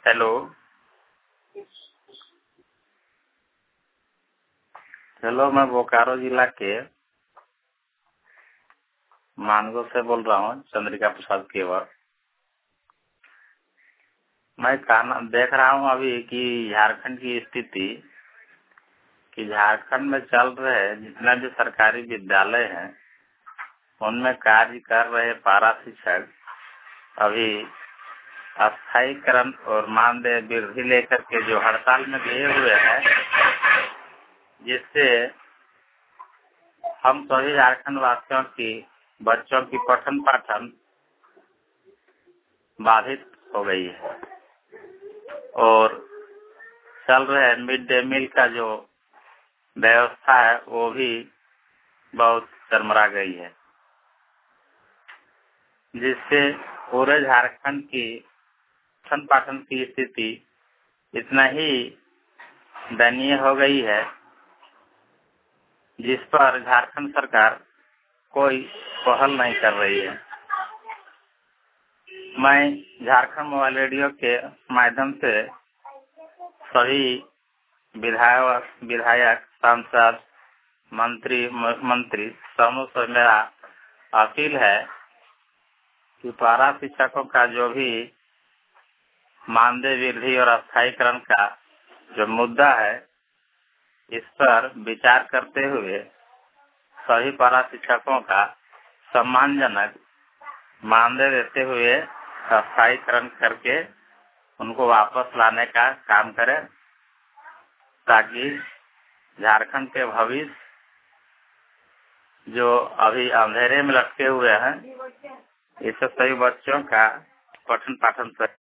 Hello hello, मैं बोकारो जिला के मानगो से बोल रहा हूँ, चंद्रिका प्रसाद केवल। मैं देख रहा हूँ अभी कि झारखंड की स्थिति कि झारखंड में चल रहे जितना भी सरकारी विद्यालय हैं उनमें कार्य कर रहे पारा शिक्षक अभी अस्थायीकरण और मानदेय वृद्धि लेकर के जो हड़ताल में गए हुए हैं, जिससे हम सभी झारखंड वासियों की बच्चों की पठन पाठन बाधित हो गई है और चल रहे मिड डे मील का जो व्यवस्था है वो भी बहुत चरमरा गई है, जिससे पूरे झारखंड की पठन पाठन की स्थिति इतना ही दयनीय हो गई है, जिस पर झारखंड सरकार कोई पहल नहीं कर रही है। मैं झारखंड मोबाइल रेडियो के माध्यम से सभी विधायक, सांसद, मंत्री, मुख्यमंत्री समूह से मेरा अपील है कि पारा शिक्षकों का जो भी मानदेय वृद्धि और अस्थायीकरण का जो मुद्दा है, इस पर विचार करते हुए सभी पारा शिक्षकों का सम्मानजनक मानदेय देते हुए अस्थायीकरण करके उनको वापस लाने का काम करें, ताकि झारखंड के भविष्य जो अभी अंधेरे में लटके हुए हैं, इससे सभी बच्चों का पठन पाठन